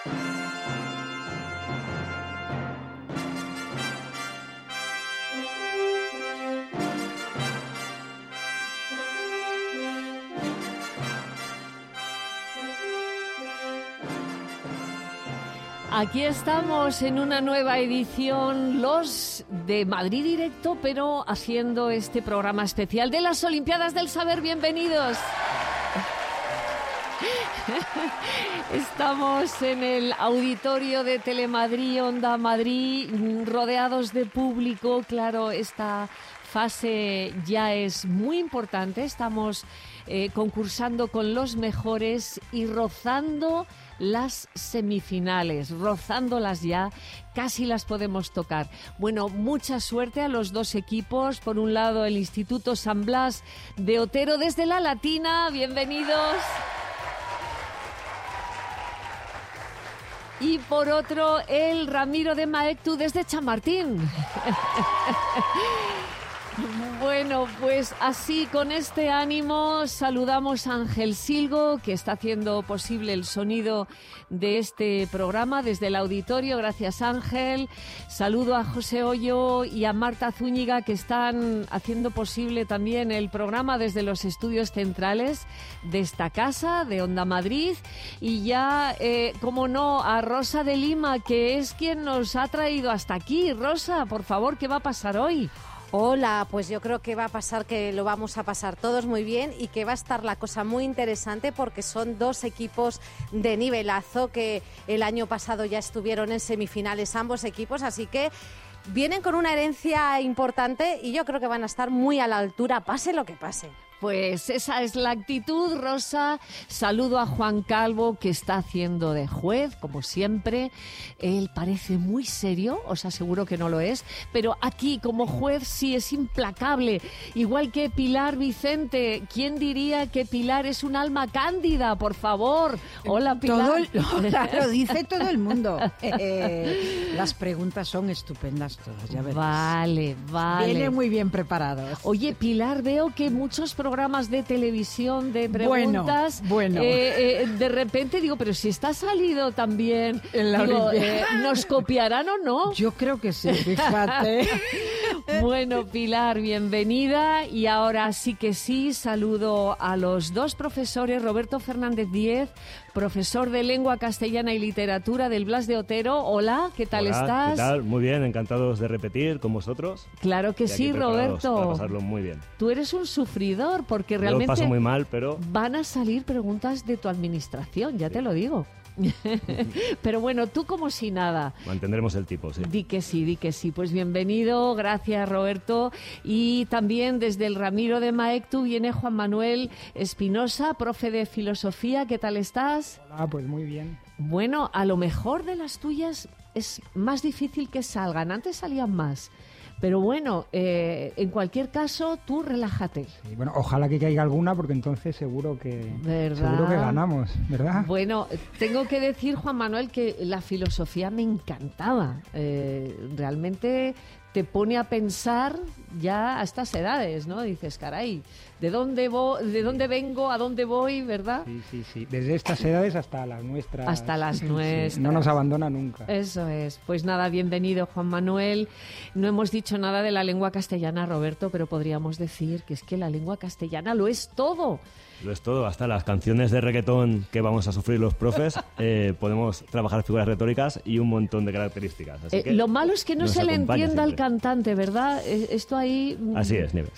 Aquí estamos en una nueva edición, los de Madrid Directo, pero haciendo este programa especial de las Olimpiadas del Saber. Bienvenidos. Estamos en el auditorio de Telemadrid, Onda Madrid, rodeados de público. Claro, esta fase ya es muy importante. Estamos concursando con los mejores y rozando las semifinales, rozándolas ya, casi las podemos tocar. Bueno, mucha suerte a los dos equipos. Por un lado, el Instituto San Blas de Otero desde La Latina. Bienvenidos. Y por otro, el Ramiro de Maeztu desde Chamartín. Bueno, pues así, con este ánimo, saludamos a Ángel Silgo, que está haciendo posible el sonido de este programa desde el auditorio. Gracias, Ángel. Saludo a José Hoyo y a Marta Zúñiga, que están haciendo posible también el programa desde los estudios centrales de esta casa, de Onda Madrid. Y ya, como no, a Rosa de Lima, que es quien nos ha traído hasta aquí. Rosa, por favor, ¿qué va a pasar hoy? Hola, pues yo creo que va a pasar que lo vamos a pasar todos muy bien y que va a estar la cosa muy interesante porque son dos equipos de nivelazo que el año pasado ya estuvieron en semifinales ambos equipos, así que vienen con una herencia importante y yo creo que van a estar muy a la altura, pase lo que pase. Pues esa es la actitud, Rosa. Saludo a Juan Calvo, que está haciendo de juez, como siempre. Él parece muy serio, os aseguro que no lo es, pero aquí como juez sí es implacable. Igual que Pilar Vicente. ¿Quién diría que Pilar es un alma cándida? Por favor. Hola, Pilar. Lo dice todo el mundo. Las preguntas son estupendas todas, ya verás. Vale. Viene muy bien preparados. Oye, Pilar, veo que muchos programas de televisión de preguntas, bueno. De repente digo, pero si está salido también, en la ¿nos copiarán o no? Yo creo que sí, fíjate. Bueno, Pilar, bienvenida. Y ahora sí que sí, saludo a los dos profesores, Roberto Fernández Díez, profesor de Lengua Castellana y Literatura del Blas de Otero. Hola, ¿qué tal estás? ¿Qué tal? Muy bien, encantados de repetir con vosotros. Claro que sí, Roberto. Para pasarlo muy bien. Tú eres un sufridor porque realmente lo paso muy mal, pero van a salir preguntas de tu administración, ya te lo digo. Pero bueno, tú como si nada. Mantendremos el tipo, sí. Di que sí. Pues bienvenido, gracias, Roberto. Y también desde el Ramiro de Maeztu viene Juan Manuel Espinosa, profe de filosofía. ¿Qué tal estás? Hola, pues muy bien. Bueno, a lo mejor de las tuyas es más difícil que salgan. Antes salían más. Pero bueno, en cualquier caso, tú relájate. Sí, bueno, ojalá que caiga alguna, porque entonces seguro que ganamos, ¿verdad? Bueno, tengo que decir, Juan Manuel, que la filosofía me encantaba. Realmente te pone a pensar ya a estas edades, ¿no? Dices, caray, ¿de dónde vengo? ¿A dónde voy? ¿Verdad? Sí. Desde estas edades hasta las nuestras. Hasta las nuestras. Sí, no nos abandona nunca. Eso es. Pues nada, bienvenido, Juan Manuel. No hemos dicho nada de la lengua castellana, Roberto, pero podríamos decir que es que la lengua castellana lo es todo. Lo es todo, hasta las canciones de reggaetón que vamos a sufrir los profes, podemos trabajar figuras retóricas y un montón de características. Así que lo malo es que no se le entienda al siempre. Cantante, ¿verdad? Esto ahí... Así es, Nieves.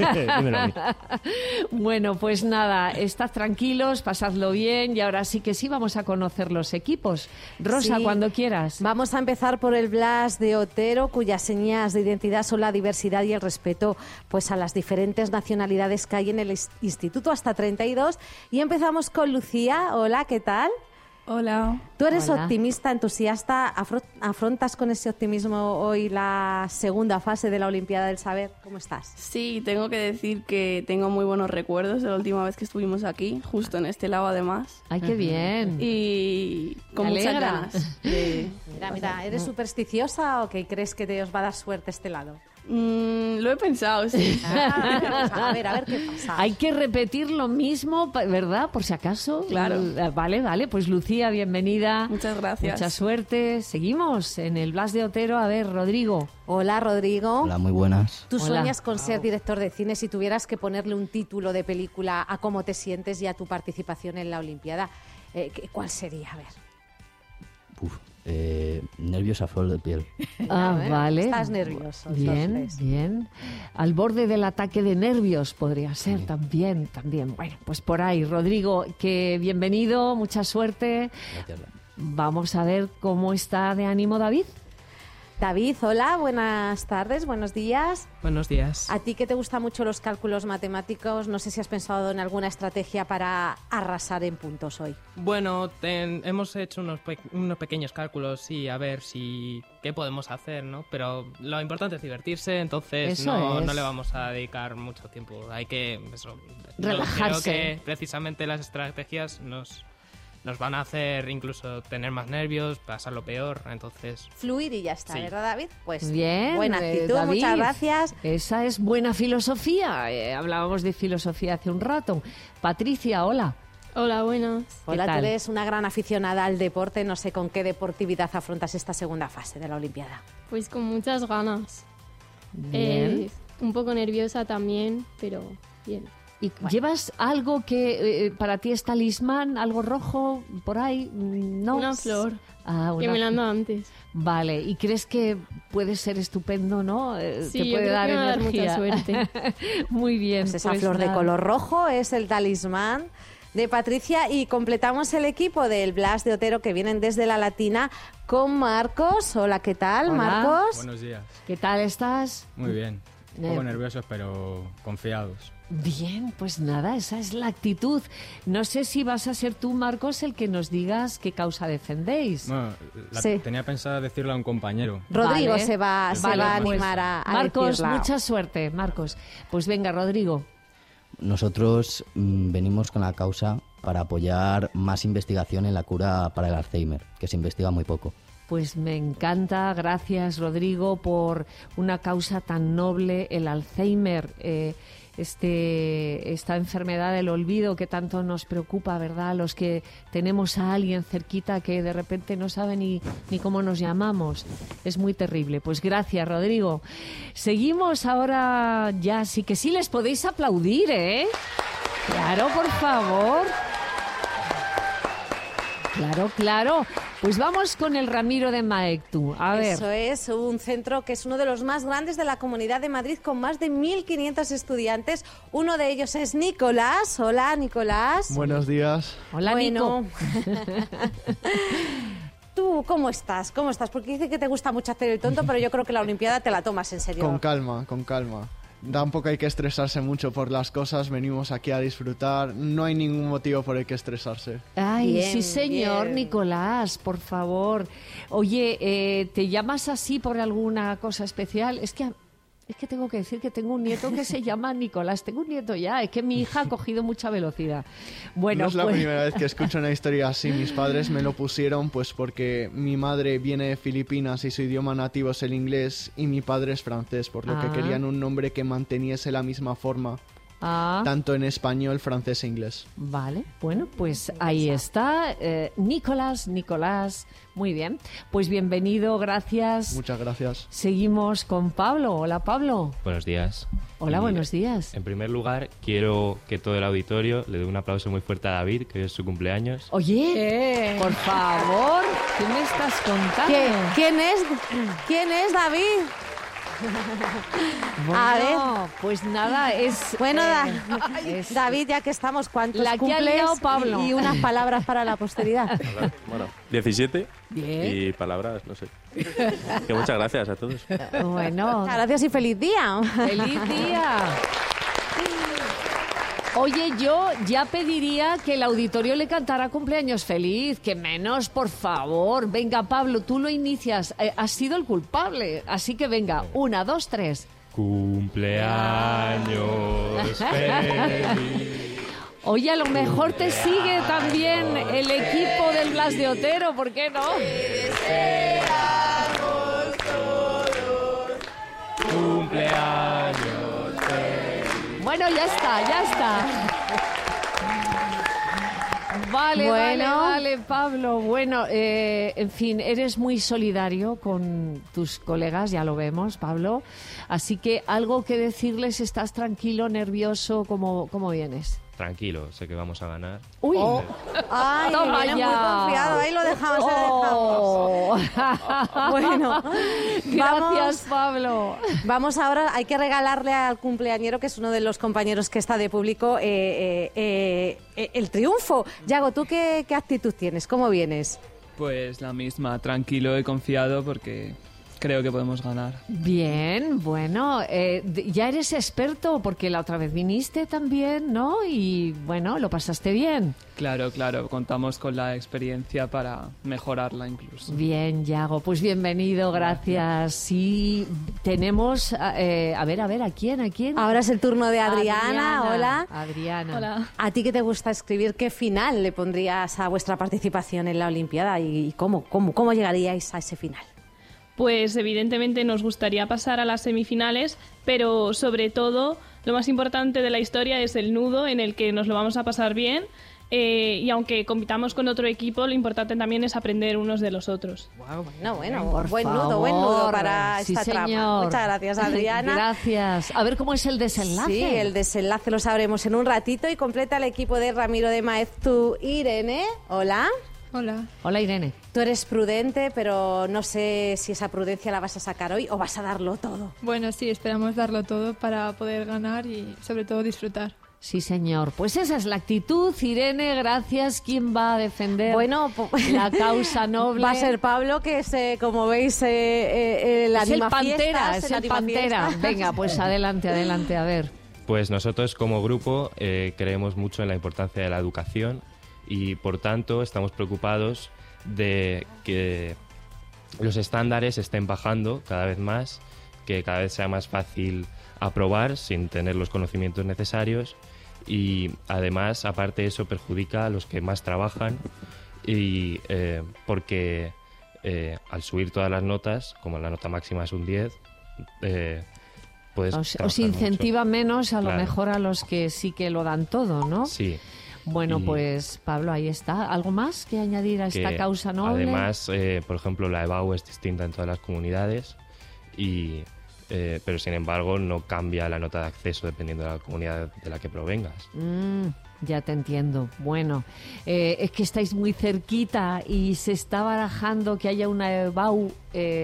Bueno, pues nada, estad tranquilos, pasadlo bien y ahora sí que sí vamos a conocer los equipos. Rosa, sí, cuando quieras. Vamos a empezar por el Blas de Otero, cuyas señas de identidad son la diversidad y el respeto pues a las diferentes nacionalidades que hay en el instituto, hasta 32. Y empezamos con Lucía. Hola, ¿qué tal? Hola. Tú eres Hola. optimista, entusiasta, afrontas con ese optimismo hoy la segunda fase de la Olimpiada del Saber. ¿Cómo estás? Sí, tengo que decir que tengo muy buenos recuerdos de la última vez que estuvimos aquí, justo en este lado además. ¡Ay, qué bien! Y con Me muchas alegra. ganas de... Mira, ¿eres supersticiosa o que crees que te os va a dar suerte este lado? Lo he pensado, sí. A ver qué pasa. Hay que repetir lo mismo, ¿verdad? Por si acaso. Claro. Vale. Pues Lucía, bienvenida. Muchas gracias. Mucha suerte. Seguimos en el Blas de Otero. A ver, Rodrigo. Hola, Rodrigo. Hola, muy buenas. ¿Tú Hola. sueñas con ser director de cine si tuvieras que ponerle un título de película a cómo te sientes y a tu participación en la Olimpiada? ¿Cuál sería? A ver. Nervios a flor de piel. Vale. Estás nervioso. Bien. Al borde del ataque de nervios podría ser también. Bueno, pues por ahí, Rodrigo, que bienvenido, mucha suerte. Gracias. Vamos a ver cómo está de ánimo David. David, hola, buenas tardes, buenos días. Buenos días. A ti que te gustan mucho los cálculos matemáticos, no sé si has pensado en alguna estrategia para arrasar en puntos hoy. Bueno, hemos hecho unos pequeños cálculos y a ver qué podemos hacer, ¿no? Pero lo importante es divertirse, entonces no le vamos a dedicar mucho tiempo. Hay que relajarse. Creo que precisamente las estrategias nos van a hacer incluso tener más nervios, pasarlo peor, entonces... Fluir y ya está, Sí. ¿verdad, David? Pues Bien, buena actitud, David, muchas gracias. Esa es buena filosofía. Hablábamos de filosofía hace un rato. Patricia, hola. Hola, buenas. Hola, tú tal? eres una gran aficionada al deporte, no sé con qué deportividad afrontas esta segunda fase de la Olimpiada. Pues con muchas ganas. Bien. Un poco nerviosa también, pero bien. ¿Y llevas algo que para ti es talismán, algo rojo por ahí? ¿No? Una flor, Ah, que una me la han flor. dado antes. Vale, ¿y crees que puede ser estupendo, no? Sí, te yo puede creo dar que me va a dar energía. mucha suerte. Muy bien. Pues esa pues flor de nada. color rojo es el talismán de Patricia y completamos el equipo del Blas de Otero que vienen desde la Latina con Marcos. Hola, ¿qué tal, Hola. Marcos? Buenos días. ¿Qué tal estás? Muy bien. Un poco nerviosos, pero confiados. Bien, pues nada, esa es la actitud. No sé si vas a ser tú, Marcos, el que nos digas qué causa defendéis. Bueno, Sí. tenía pensado decirle a un compañero. Rodrigo Vale. se va a Vale, pues, animar a Marcos, decirla. mucha suerte, Marcos. Pues venga, Rodrigo. Nosotros venimos con la causa para apoyar más investigación en la cura para el Alzheimer, que se investiga muy poco. Pues me encanta, gracias Rodrigo por una causa tan noble, el Alzheimer, esta enfermedad del olvido que tanto nos preocupa, ¿verdad? Los que tenemos a alguien cerquita que de repente no sabe ni cómo nos llamamos. Es muy terrible. Pues gracias, Rodrigo. Seguimos ahora ya, sí que sí les podéis aplaudir, ¿eh? Claro, por favor. Claro. Pues vamos con el Ramiro de Maeztu. A ver. Eso es, un centro que es uno de los más grandes de la Comunidad de Madrid con más de 1.500 estudiantes. Uno de ellos es Nicolás. Hola, Nicolás. Buenos días. Hola, Bueno. Nico. ¿Tú cómo estás? Porque dice que te gusta mucho hacer el tonto, pero yo creo que la Olimpiada te la tomas en serio. Con calma. Tampoco hay que estresarse mucho por las cosas, venimos aquí a disfrutar, no hay ningún motivo por el que estresarse. Ay, Bien, sí señor, bien. Nicolás, por favor. Oye, ¿te llamas así por alguna cosa especial? Es que tengo que decir que tengo un nieto que se llama Nicolás. Tengo un nieto ya, es que mi hija ha cogido mucha velocidad. Bueno, No es la pues... primera vez que escucho una historia así, mis padres me lo pusieron pues porque mi madre viene de Filipinas y su idioma nativo es el inglés y mi padre es francés, por lo que querían un nombre que manteniese la misma forma, tanto en español, francés e inglés. Vale, bueno, pues ahí está. Nicolás, muy bien. Pues bienvenido, gracias. Muchas gracias. Seguimos con Pablo. Hola, Pablo. Buenos días. Hola, buenos días. En primer lugar, quiero que todo el auditorio le dé un aplauso muy fuerte a David, que hoy es su cumpleaños. Oye, por favor, ¿qué me estás contando? ¿Quién es David? Bueno, A ver. pues nada, es... Bueno, es- David, ya que estamos, ¿cuántos La que ha cumples? liado Pablo. Y unas palabras para la posteridad. Bueno, 17 Bien. y palabras, no sé. Que muchas gracias a todos. Bueno, Gracias y feliz día. ¡feliz día! Oye, yo ya pediría que el auditorio le cantara cumpleaños feliz, que menos, por favor. Venga, Pablo, tú lo inicias. Has sido el culpable, así que venga, 1, 2, 3. Cumpleaños feliz. Oye, a lo mejor te sigue también el equipo del Blas de Otero, ¿por qué no? Bueno, ya está. Vale, Pablo. Bueno, en fin, eres muy solidario con tus colegas, ya lo vemos, Pablo. Así que algo que decirles, ¿estás tranquilo, nervioso? ¿Cómo vienes? Tranquilo, sé que vamos a ganar. ¡Uy! ¡Ay, Toma viene ya! muy confiado! Ahí lo dejamos, Bueno, gracias, Pablo. Vamos ahora, hay que regalarle al cumpleañero, que es uno de los compañeros que está de público, el triunfo. Yago, ¿tú qué actitud tienes? ¿Cómo vienes? Pues la misma, tranquilo y confiado porque creo que podemos ganar. Bien, bueno, ya eres experto porque la otra vez viniste también, ¿no? Y bueno, lo pasaste bien. Claro, contamos con la experiencia para mejorarla incluso. Bien, Yago, pues bienvenido, gracias. Sí, tenemos, a ver, ¿a quién? Ahora es el turno de Adriana. Hola. Adriana. Hola. ¿A ti qué te gusta escribir? ¿Qué final le pondrías a vuestra participación en la Olimpiada y cómo llegaríais a ese final? Pues evidentemente nos gustaría pasar a las semifinales, pero sobre todo lo más importante de la historia es el nudo en el que nos lo vamos a pasar bien. Y aunque compitamos con otro equipo, lo importante también es aprender unos de los otros. Bueno, buen nudo para esta trama. Muchas gracias, Adriana. Gracias. A ver cómo es el desenlace. Sí, el desenlace lo sabremos en un ratito y completa el equipo de Ramiro de Maeztu. Irene, hola. Hola, Irene. Tú eres prudente, pero no sé si esa prudencia la vas a sacar hoy o vas a darlo todo. Bueno, sí, esperamos darlo todo para poder ganar y sobre todo disfrutar. Sí, señor. Pues esa es la actitud. Irene, gracias. ¿Quién va a defender la causa noble? Va a ser Pablo, que es, como veis, el Pantera. Es el Pantera. Venga, pues adelante, a ver. Pues nosotros como grupo creemos mucho en la importancia de la educación y, por tanto, estamos preocupados de que los estándares estén bajando cada vez más, que cada vez sea más fácil aprobar sin tener los conocimientos necesarios y, además, aparte de eso, perjudica a los que más trabajan y porque al subir todas las notas, como la nota máxima es un 10, puedes os incentiva mucho. Menos a lo Claro. mejor a los que sí que lo dan todo, ¿no? Sí. Bueno, pues Pablo, ahí está. ¿Algo más que añadir a esta causa noble? Además, por ejemplo, la EBAU es distinta en todas las comunidades, pero sin embargo no cambia la nota de acceso dependiendo de la comunidad de la que provengas. Ya te entiendo. Bueno, es que estáis muy cerquita y se está barajando que haya una EBAU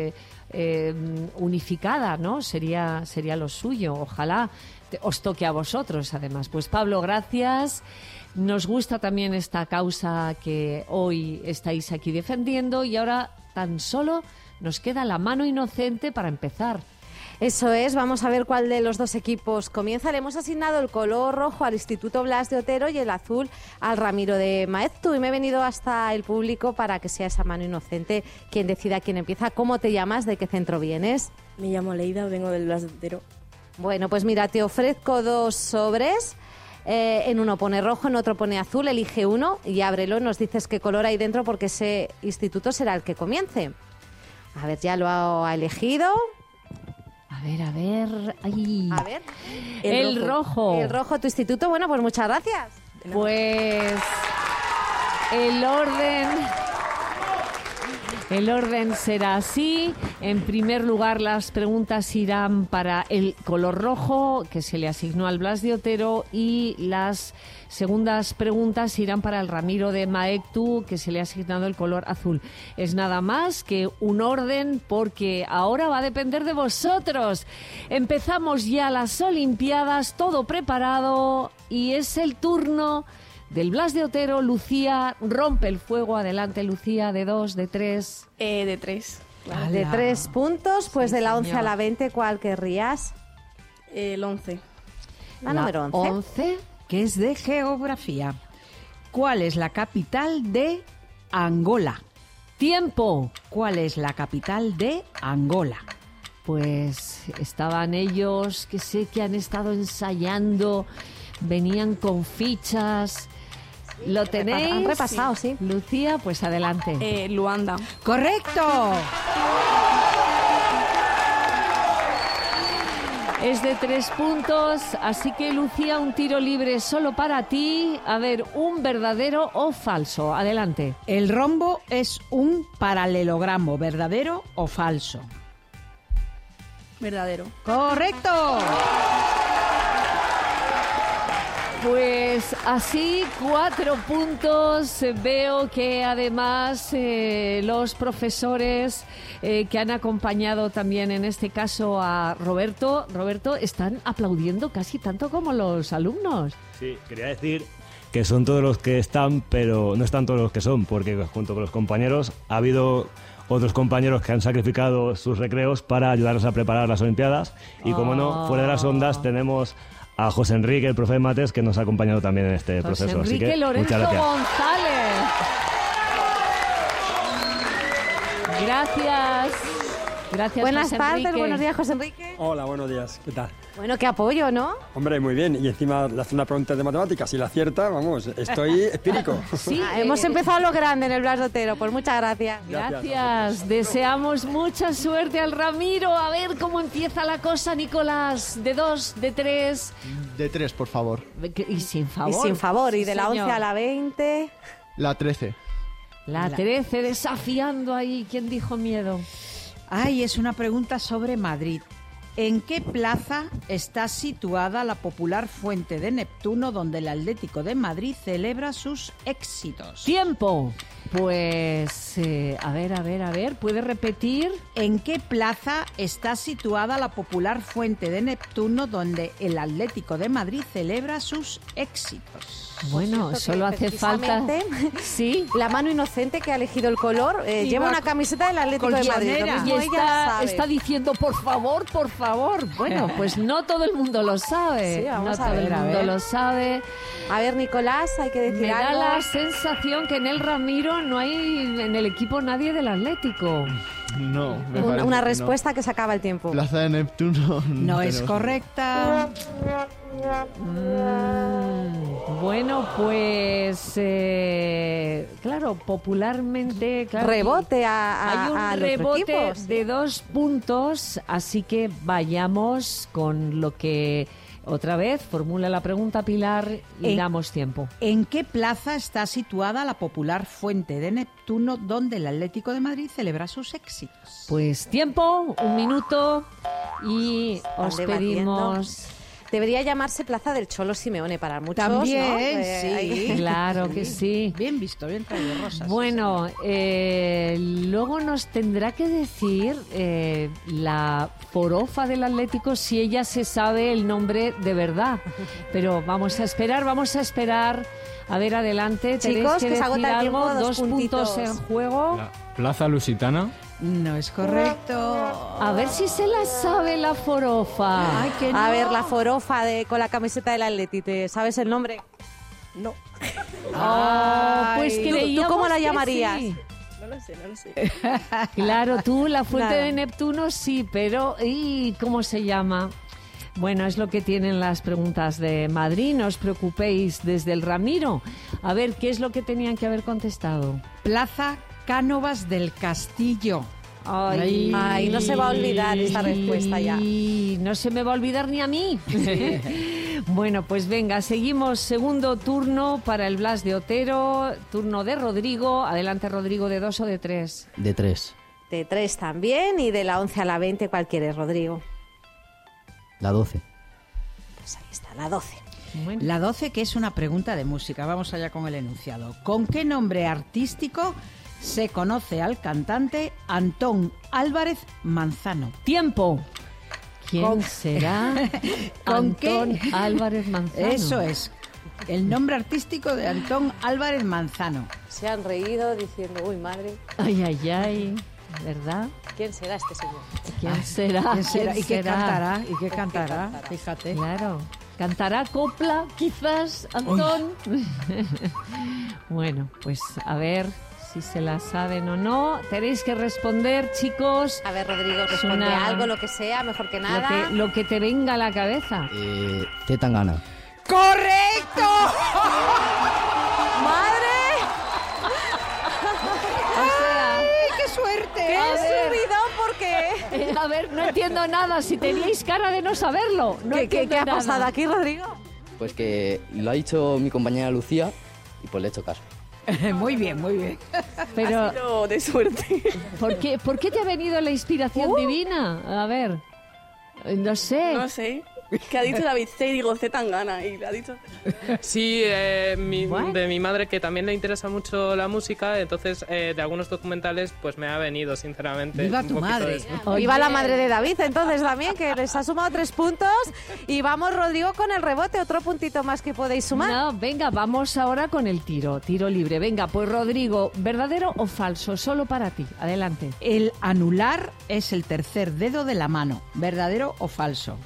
unificada, ¿no? Sería lo suyo. Ojalá os toque a vosotros, además. Pues Pablo, gracias. Nos gusta también esta causa que hoy estáis aquí defendiendo y ahora tan solo nos queda la mano inocente para empezar. Eso es, vamos a ver cuál de los dos equipos comienza. Le hemos asignado el color rojo al Instituto Blas de Otero y el azul al Ramiro de Maeztu. Y me he venido hasta el público para que sea esa mano inocente quien decida quién empieza. ¿Cómo te llamas? ¿De qué centro vienes? Me llamo Leida, vengo del Blas de Otero. Bueno, pues mira, te ofrezco 2 sobres. En uno pone rojo, en otro pone azul. Elige uno y ábrelo. Nos dices qué color hay dentro porque ese instituto será el que comience. A ver, ya lo ha elegido. A ver. Ay. A ver. El rojo. El rojo, tu instituto. Bueno, pues muchas gracias. Pues el orden será así. En primer lugar, las preguntas irán para el color rojo, que se le asignó al Blas de Otero, y las segundas preguntas irán para el Ramiro de Maeztu, que se le ha asignado el color azul. Es nada más que un orden, porque ahora va a depender de vosotros. Empezamos ya las Olimpiadas, todo preparado, y es el turno del Blas de Otero. Lucía rompe el fuego. Adelante, Lucía, de 2, de 3. De 3. Claro. De 3 puntos, pues sí, de la 11 a la 20, ¿cuál querrías? El 11. La número 11. 11, que es de geografía. ¿Cuál es la capital de Angola? ¡Tiempo! ¿Cuál es la capital de Angola? Pues estaban ellos, que sé que han estado ensayando, venían con fichas. ¿Lo tenéis? Han repasado, sí. Lucía, pues adelante. Luanda. ¡Correcto! Es de 3 puntos, así que Lucía, un tiro libre solo para ti. A ver, ¿un verdadero o falso? Adelante. El rombo es un paralelogramo, ¿verdadero o falso? Verdadero. ¡Correcto! Pues así, 4 puntos. Veo que además los profesores que han acompañado también en este caso a Roberto, están aplaudiendo casi tanto como los alumnos. Sí, quería decir que son todos los que están, pero no están todos los que son, porque junto con los compañeros ha habido otros compañeros que han sacrificado sus recreos para ayudarnos a preparar las Olimpiadas. Y como no, fuera de las ondas tenemos a José Enrique, el profe de mates, que nos ha acompañado también en este proceso. José Enrique Así que, Lorenzo muchas gracias. González. Gracias. Gracias, Buenas José tardes, Enrique. buenos días, José Enrique. Hola, buenos días. ¿Qué tal? Bueno, qué apoyo, ¿no? Hombre, muy bien. Y encima le hace una pregunta de matemáticas. Si la acierta, vamos, estoy espírico. Sí, hemos empezado a lo grande en el Blas de Otero. Pues muchas gracias. Gracias. Deseamos mucha suerte al Ramiro. A ver cómo empieza la cosa, Nicolás. ¿De 2, de 3? De 3, por favor. Y sin favor. Y sin favor. Sí, Y de la 11 señor. a la 20. La 13. La 13, desafiando ahí. ¿Quién dijo miedo? Ay, es una pregunta sobre Madrid. ¿En qué plaza está situada la popular Fuente de Neptuno donde el Atlético de Madrid celebra sus éxitos? ¡Tiempo! Pues, a ver, ¿puede repetir? ¿En qué plaza está situada la popular Fuente de Neptuno donde el Atlético de Madrid celebra sus éxitos? Bueno, solo hace falta... Sí. La mano inocente que ha elegido el color lleva una camiseta del Atlético de Madrid. Lo Y mismo ella sabe. está diciendo, por favor, por favor. Bueno, pues no todo el mundo lo sabe. Sí, vamos no a todo ver, el mundo lo sabe. A ver, Nicolás, hay que decir Me da algo. la sensación que en el Ramiro no hay en el equipo nadie del Atlético. No, me parece Una que respuesta que se acaba el tiempo. Plaza de Neptuno. No es tenemos. correcta. Bueno, pues claro, popularmente claro, Rebote hay un al otro rebote equipo, sí. de 2 puntos, así que vayamos con lo que otra vez formula la pregunta Pilar y damos tiempo. ¿En qué plaza está situada la popular Fuente de Neptuno donde el Atlético de Madrid celebra sus éxitos? Pues tiempo, 1 minuto y os Están pedimos... Debería llamarse Plaza del Cholo Simeone para muchos, También, ¿no? sí. Claro que sí. Bien visto, bien traído, Rosas. Bueno, luego nos tendrá que decir la forofa del Atlético si ella se sabe el nombre de verdad. Pero vamos a esperar. A ver, adelante. Tenéis Chicos, que se decir agota el algo. tiempo, 2 puntos puntitos. en juego. La Plaza Lusitana. No es correcto. A ver si se la sabe la forofa. Ay, que no. A ver, la forofa con la camiseta del Atleti, ¿te sabes el nombre? No. Pues ¿Tú creíamos cómo la que llamarías? sí. No lo sé. Claro, tú, la fuente Claro. de Neptuno sí, pero ¿y cómo se llama? Bueno, es lo que tienen las preguntas de Madrid. No os preocupéis desde el Ramiro. A ver, ¿qué es lo que tenían que haber contestado? Plaza Cánovas del Castillo. Ay, no se va a olvidar esta respuesta ya. No se me va a olvidar ni a mí. Bueno, pues venga, seguimos. Segundo turno para el Blas de Otero. Turno de Rodrigo. Adelante, Rodrigo, ¿de 2 o de 3? De 3. De 3 también y de la 11 a la 20, ¿cuál quieres, Rodrigo? La 12. Pues ahí está, la 12. Bueno. La 12, que es una pregunta de música. Vamos allá con el enunciado. ¿Con qué nombre artístico se conoce al cantante Antón Álvarez Manzano? Tiempo. ¿Quién será ¿Con qué? Antón Álvarez Manzano? Eso es. El nombre artístico de Antón Álvarez Manzano. Se han reído diciendo, uy, madre, Ay, ¿verdad? ¿quién será este señor? ¿Quién será? ¿Quién será? ¿Y qué será? cantará? ¿Y qué cantará? Fíjate. Claro. ¿Cantará copla, quizás, Antón? Bueno, pues a ver si se la saben o no. Tenéis que responder, chicos. A ver, Rodrigo, responde algo, lo que sea, mejor que nada. Lo que te venga a la cabeza. Zetangana. ¡Correcto! ¡Madre! O sea, ¡Ay, qué suerte! ¡Qué subidón! Porque A ver, no entiendo nada. Si teníais cara de no saberlo. ¿Qué ha pasado aquí, Rodrigo? Pues que lo ha dicho mi compañera Lucía y pues le he hecho caso. Muy bien, muy bien. Pero Ha sido de suerte. ¿por qué te ha venido la inspiración divina? A ver, no sé. No sé. Que ha dicho David C y digo C Tangana y le ha dicho... Sí, de mi madre, que también le interesa mucho la música, entonces de algunos documentales pues me ha venido, sinceramente. ¡Viva un tu poquito madre! de eso. Viva la madre de David, entonces también, que les ha sumado 3 puntos. Y vamos, Rodrigo, con el rebote, otro puntito más que podéis sumar. No, venga, vamos ahora con el tiro libre. Venga, pues Rodrigo, ¿verdadero o falso? Solo para ti. Adelante. El anular es el tercer dedo de la mano. ¿Verdadero o falso?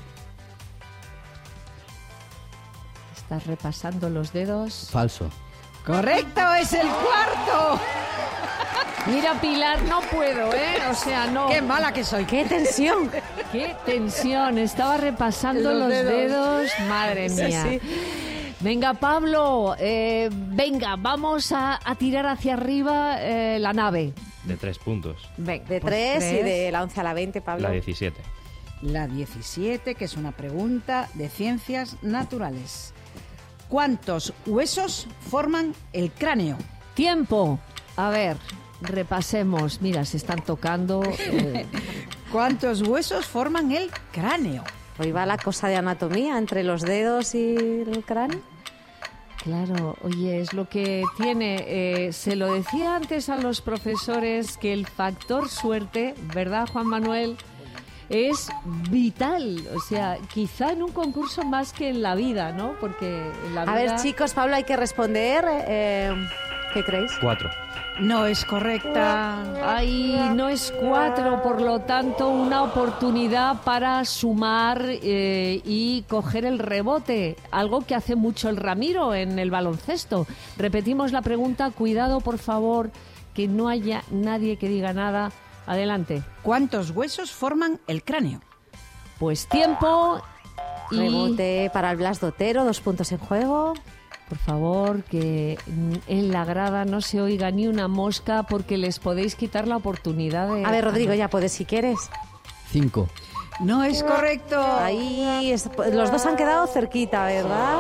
Estás repasando los dedos. Falso. ¡Correcto! ¡Es el cuarto! Mira, Pilar, no puedo, ¿eh? O sea, no. ¡Qué mala que soy! ¡Qué tensión! ¡Qué tensión! Estaba repasando los dedos. Madre mía. Sí. Venga, Pablo, venga, vamos a tirar hacia arriba la nave. De 3 puntos. Venga, De pues 3 y tres. de la 11 a la 20, Pablo. La 17. La 17, que es una pregunta de ciencias naturales. ¿Cuántos huesos forman el cráneo? Tiempo. A ver, repasemos. Mira, se están tocando. ¿Cuántos huesos forman el cráneo? Hoy va la cosa de anatomía entre los dedos y el cráneo. Claro, oye, es lo que tiene. Se lo decía antes a los profesores que el factor suerte, ¿verdad, Juan Manuel? Es vital, o sea, quizá en un concurso más que en la vida, ¿no? Porque en la vida... A ver, chicos, Pablo, hay que responder. ¿Qué creéis? 4. No es correcta. Ay, no es 4, por lo tanto, una oportunidad para sumar y coger el rebote, algo que hace mucho el Ramiro en el baloncesto. Repetimos la pregunta, cuidado, por favor, que no haya nadie que diga nada. Adelante. ¿Cuántos huesos forman el cráneo? Pues tiempo y... Rebote para el Blas de Otero, 2 puntos en juego. Por favor, que en la grada no se oiga ni una mosca porque les podéis quitar la oportunidad de... A ver, Rodrigo, ya puedes si quieres. 5. No es correcto. Ahí, los dos han quedado cerquita, ¿verdad?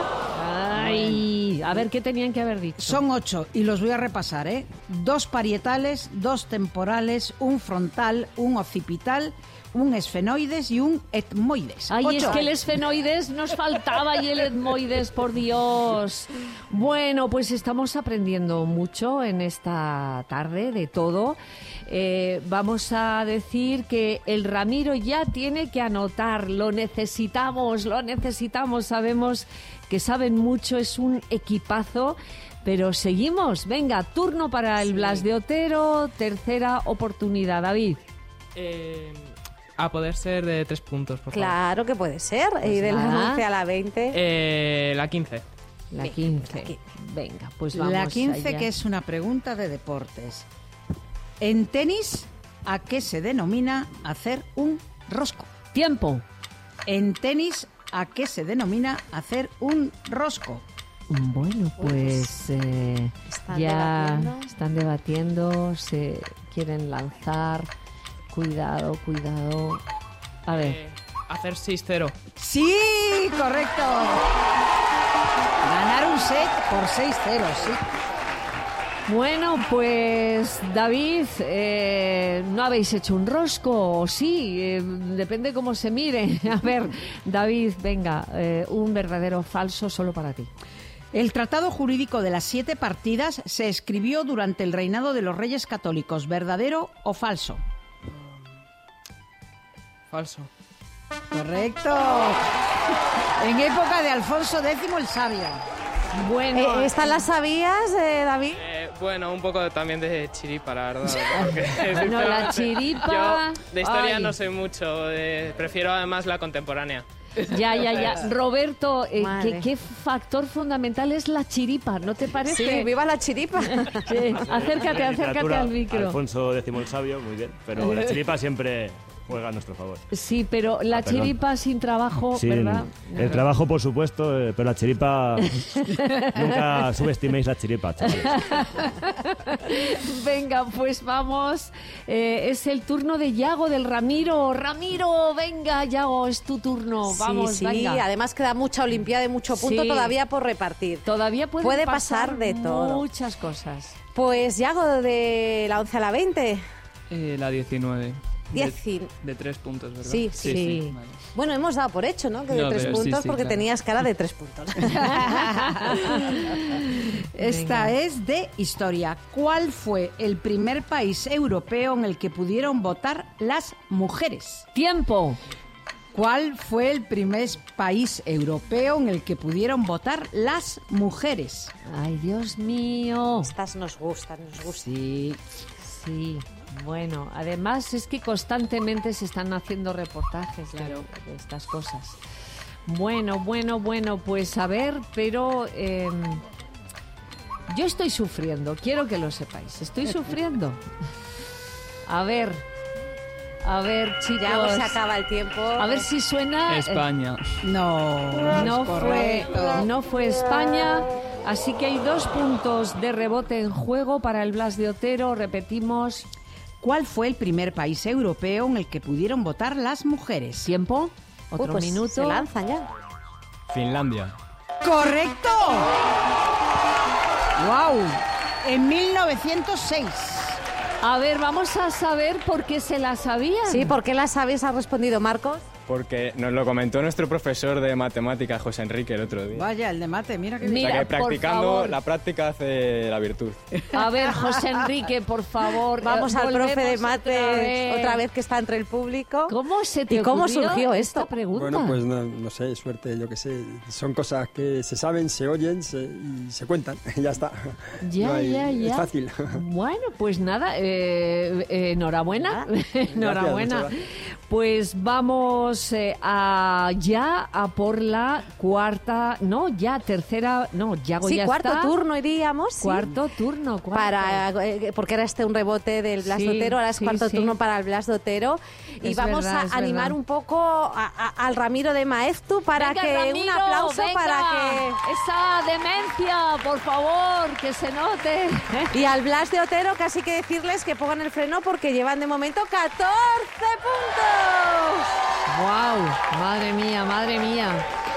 Ay, a ver, ¿qué tenían que haber dicho? Son 8 y los voy a repasar, ¿eh? 2 parietales, 2 temporales, un frontal, un occipital, un esfenoides y un etmoides. Ay, 8. es que el esfenoides nos faltaba y el etmoides, por Dios. Bueno, pues estamos aprendiendo mucho en esta tarde de todo. Vamos a decir que el Ramiro ya tiene que anotar. Lo necesitamos. Sabemos que saben mucho, es un equipazo. Pero seguimos. Venga, turno para el Blas de Otero. Tercera oportunidad, David. A poder ser de 3 puntos, por favor. Claro que puede ser. Y de la 11 a la 20. La 15. La 15. Venga, pues vamos La 15, allá. que es una pregunta de deportes. En tenis, ¿a qué se denomina hacer un rosco? Tiempo. En tenis, ¿a qué se denomina hacer un rosco? Bueno, pues están debatiendo, se quieren lanzar. Cuidado. A ver. Hacer 6-0. ¡Sí! ¡Correcto! Ganar un set por 6-0, sí. Bueno, pues David, no habéis hecho un rosco, o sí, depende cómo se mire. A ver, David, venga, un verdadero o falso solo para ti. El Tratado Jurídico de las 7 Partidas se escribió durante el reinado de los Reyes Católicos. ¿Verdadero o falso? Falso. Correcto. En época de Alfonso X el Sabio. Bueno, ¿Esta la sabías, David? Bueno, un poco también de chiripa, la verdad. Porque, no, la chiripa... Yo de historia Ay. no sé mucho, prefiero además la contemporánea. Ya. Roberto, Madre. ¿qué factor fundamental es la chiripa? ¿No te parece? Sí, viva la chiripa. Sí, acércate al micro. Alfonso X el Sabio, muy bien. Pero la chiripa siempre juega a nuestro favor. Sí, pero la chiripa sin trabajo, sí, ¿verdad? El trabajo, por supuesto, pero la chiripa... Nunca subestiméis la chiripa, chavales. Venga, pues vamos. Es el turno de Yago, del Ramiro. Ramiro, venga, Yago, es tu turno. Vamos, sí, venga. Además queda mucha olimpiada y mucho punto todavía por repartir. Todavía puede pasar de todo. Muchas cosas. Pues Yago, de la 11 a la 20. La 19. 10. De 3 puntos, ¿verdad? Sí. Vale. Bueno, hemos dado por hecho, ¿no? Que de 3 puntos porque tenías cara de 3 puntos. Esta es de historia. ¿Cuál fue el primer país europeo en el que pudieron votar las mujeres? ¡Tiempo! ¿Cuál fue el primer país europeo en el que pudieron votar las mujeres? ¡Ay, Dios mío! Estas nos gustan. Sí. Bueno, además es que constantemente se están haciendo reportajes de estas cosas. Bueno, pues a ver, pero yo estoy sufriendo, quiero que lo sepáis, estoy sufriendo. A ver, chicos. Ya se acaba el tiempo. A ver si suena... España. No fue España, así que hay 2 puntos de rebote en juego para el Blas de Otero. Repetimos. ¿Cuál fue el primer país europeo en el que pudieron votar las mujeres? ¿Tiempo? Otro minuto. Se lanzan ya. Finlandia. ¡Correcto! ¡Wow! En 1906. A ver, vamos a saber por qué se la sabían. Sí, ¿por qué la sabéis? Ha respondido Marcos. Porque nos lo comentó nuestro profesor de matemáticas, José Enrique, el otro día. Vaya, el de mate, mira que bien. O sea que practicando, la práctica hace la virtud. A ver, José Enrique, por favor. Vamos al profe de mate otra vez que está entre el público. ¿Cómo se te ocurrió? ¿Y cómo surgió esta pregunta? Bueno, pues no sé, suerte, yo qué sé. Son cosas que se saben, se oyen y se cuentan. Ya está. Ya. Es fácil. Bueno, pues nada, enhorabuena. Enhorabuena. Gracias. Pues vamos ya a por la tercera, Yago ya cuarto está. Turno iríamos. Cuarto turno. Porque era un rebote del Blas de Otero, ahora es cuarto turno para el Blas de Otero. Y vamos a animar un poco al Ramiro de Maeztu para que Ramiro, un aplauso para que... Esa demencia, por favor, que se note. Y al Blas de Otero casi que decirles que pongan el freno porque llevan de momento 14 puntos. ¡Wow! Madre mía.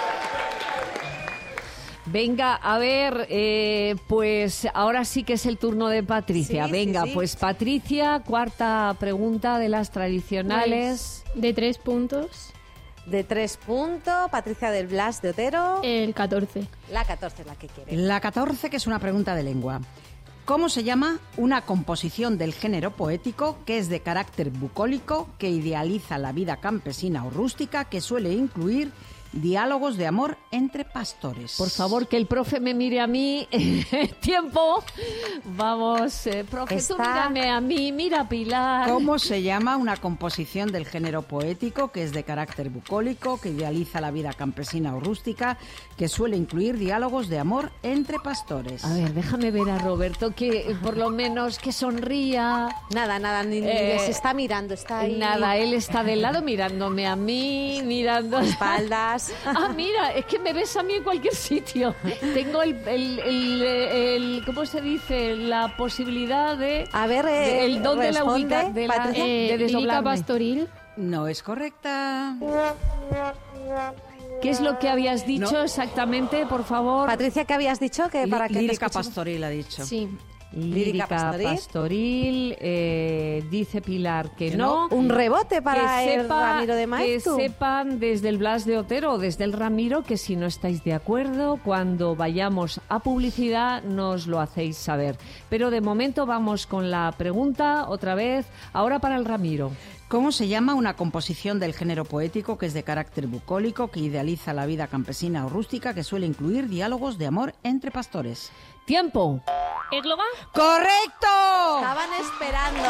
Venga, a ver, pues ahora sí que es el turno de Patricia. Pues Patricia, cuarta pregunta de las tradicionales. Pues, de 3 puntos. De 3 puntos, Patricia del Blas de Otero. El 14. La 14 es la que quiere. La 14, que es una pregunta de lengua. ¿Cómo se llama una composición del género poético que es de carácter bucólico, que idealiza la vida campesina o rústica, que suele incluir diálogos de amor entre pastores? Por favor, que el profe me mire a mí. Tiempo. Vamos, profe, tú mírame a mí, mira a Pilar. ¿Cómo se llama una composición del género poético que es de carácter bucólico, que idealiza la vida campesina o rústica, que suele incluir diálogos de amor entre pastores? A ver, déjame ver a Roberto, que por lo menos que sonría. Nada, ni les está mirando, está ahí. Nada, él está del lado mirándome a mí, mirando espaldas. Ah, mira, es que me ves a mí en cualquier sitio. Tengo el ¿cómo se dice? La posibilidad de... A ver, el don de la de desdoblarme. Lírica pastoril. No es correcta. ¿Qué es lo que habías dicho exactamente, por favor? Patricia, ¿qué habías dicho? Que para que lírica pastoril ha dicho. Sí. Lírica pastoril, dice Pilar que no. Un rebote para el Ramiro de Maeztu. Que sepan desde el Blas de Otero o desde el Ramiro que si no estáis de acuerdo, cuando vayamos a publicidad nos lo hacéis saber. Pero de momento vamos con la pregunta otra vez, ahora para el Ramiro. ¿Cómo se llama una composición del género poético que es de carácter bucólico, que idealiza la vida campesina o rústica, que suele incluir diálogos de amor entre pastores? ¡Tiempo! ¿Égloga? ¡Correcto! Estaban esperando.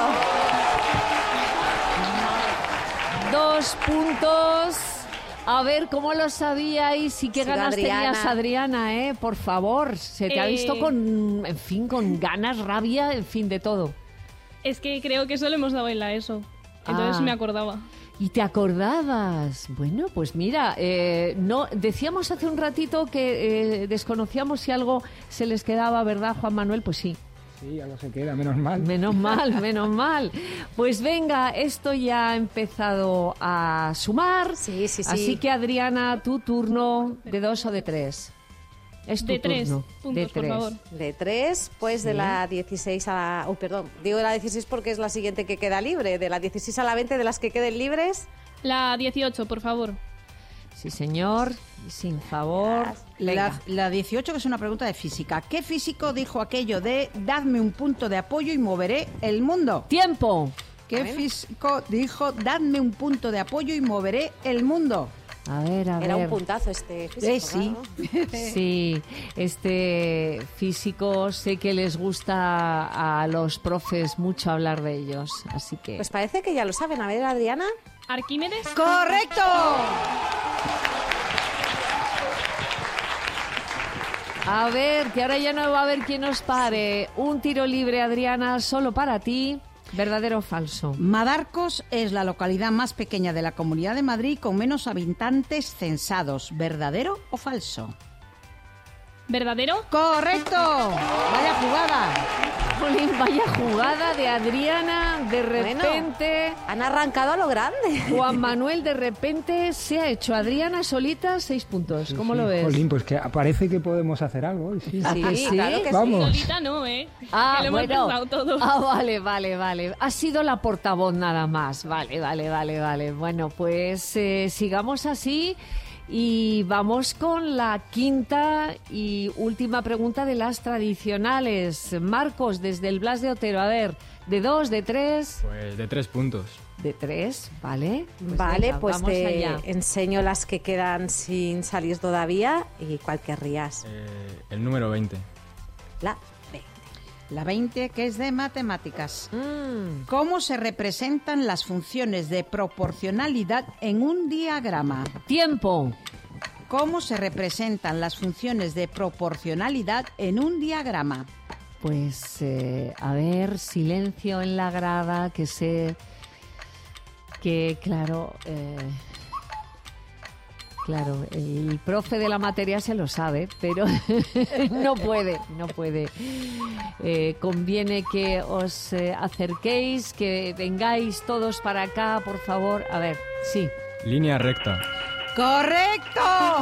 2 puntos. A ver, ¿cómo lo sabíais y qué ganas tenías, Adriana? Por favor, se te ha visto con ganas, rabia, en fin, de todo. Es que creo que eso lo hemos dado en la ESO. Entonces me acordaba. ¿Y te acordabas? Bueno, pues mira, no decíamos hace un ratito que desconocíamos si algo se les quedaba, ¿verdad, Juan Manuel? Pues sí. Sí, algo se queda, menos mal. Menos mal, menos mal. Pues venga, esto ya ha empezado a sumar. Sí. Así que, Adriana, tu turno, ¿de 2 o de 3? Es tu de 3 turno. puntos, de 3. por favor. De 3, pues Sí. de la 16 a la... perdón, digo de la 16 porque es la siguiente que queda libre. De la 16 a la 20, de las que queden libres... La 18, por favor. Sí, señor. Sin favor. La 18, que es una pregunta de física. ¿Qué físico dijo aquello de dadme un punto de apoyo y moveré el mundo? ¡Tiempo! ¿Qué físico dijo dadme un punto de apoyo y moveré el mundo? A ver. Era un puntazo este físico. Sí. Claro. Sí, este físico sé que les gusta a los profes mucho hablar de ellos, así que... Pues parece que ya lo saben. A ver, Adriana. ¿Arquímedes? ¡Correcto! A ver, que ahora ya no va a haber quien nos pare. Un tiro libre, Adriana, solo para ti. ¿Verdadero o falso? Madarcos es la localidad más pequeña de la Comunidad de Madrid con menos habitantes censados. ¿Verdadero o falso? ¿Verdadero? ¡Correcto! ¡Vaya jugada! Jolín, vaya jugada de Adriana, de repente... Bueno, han arrancado a lo grande. Juan Manuel, de repente, se ha hecho Adriana solita 6 puntos. ¿Cómo lo ves? Jolín, pues que parece que podemos hacer algo. Sí, Sí, claro que Vamos. Solita no, ¿eh? Ah, que lo hemos bueno. pensado todo. Vale. Ha sido la portavoz nada más. Vale. Bueno, pues sigamos así y vamos con la quinta y última pregunta de las tradicionales. Marcos, desde el Blas de Otero. A ver, ¿de 2, de 3? Pues de 3 puntos. De 3, ¿vale? Vale, venga, pues vamos te allá. enseño las que quedan sin salir todavía y cuál querrías. El número 20. La 20. La 20, que es de matemáticas. ¿Cómo se representan las funciones de proporcionalidad en un diagrama? Tiempo. ¿Cómo se representan las funciones de proporcionalidad en un diagrama? Pues, a ver, silencio en la grada, que sé que, claro, el profe de la materia se lo sabe, pero no puede. Conviene que os acerquéis, que vengáis todos para acá, por favor. A ver, sí. Línea recta. ¡Correcto!